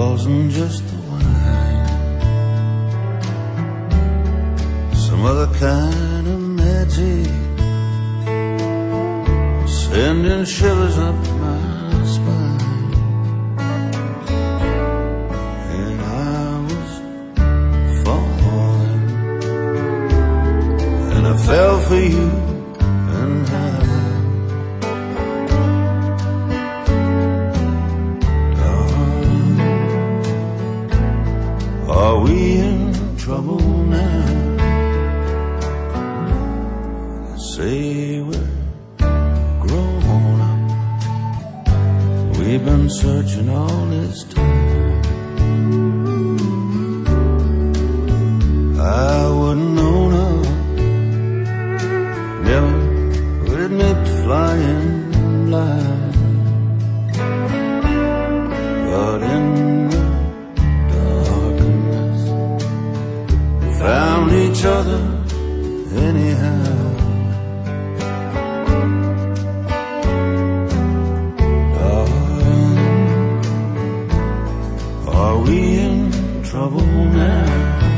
wasn't just the wine, some other kind of magic sending shivers up my spine. And I was falling, and I fell for you and how. Are we in trouble now? Say we're grown up. We've been searching all this time. I wouldn't know no, never would admit to flying blind. But in found each other anyhow. Darling, are we in trouble now?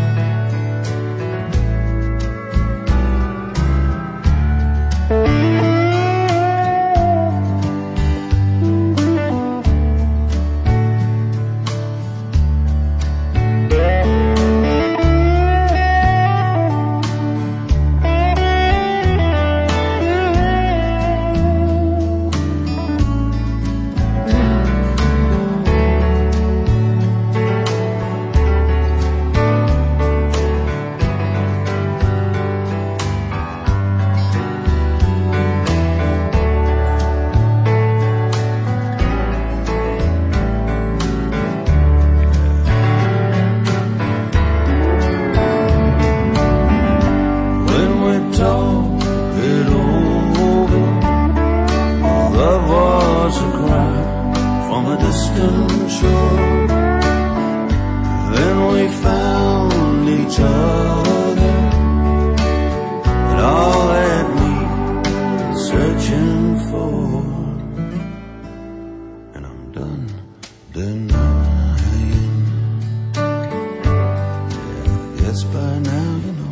Then we found each other, and all that we were searching for. And I'm done denying. Yeah, yes, by now you know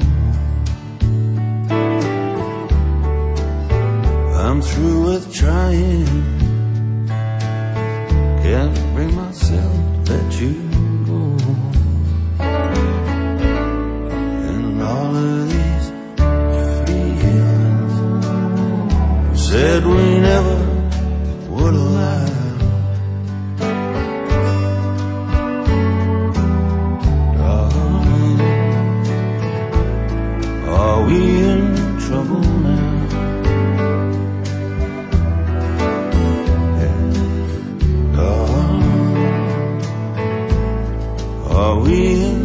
I'm through with trying. Can't bring myself to let you go. And all of these feelings said we never would allow. Darling, are we in trouble now? Are we in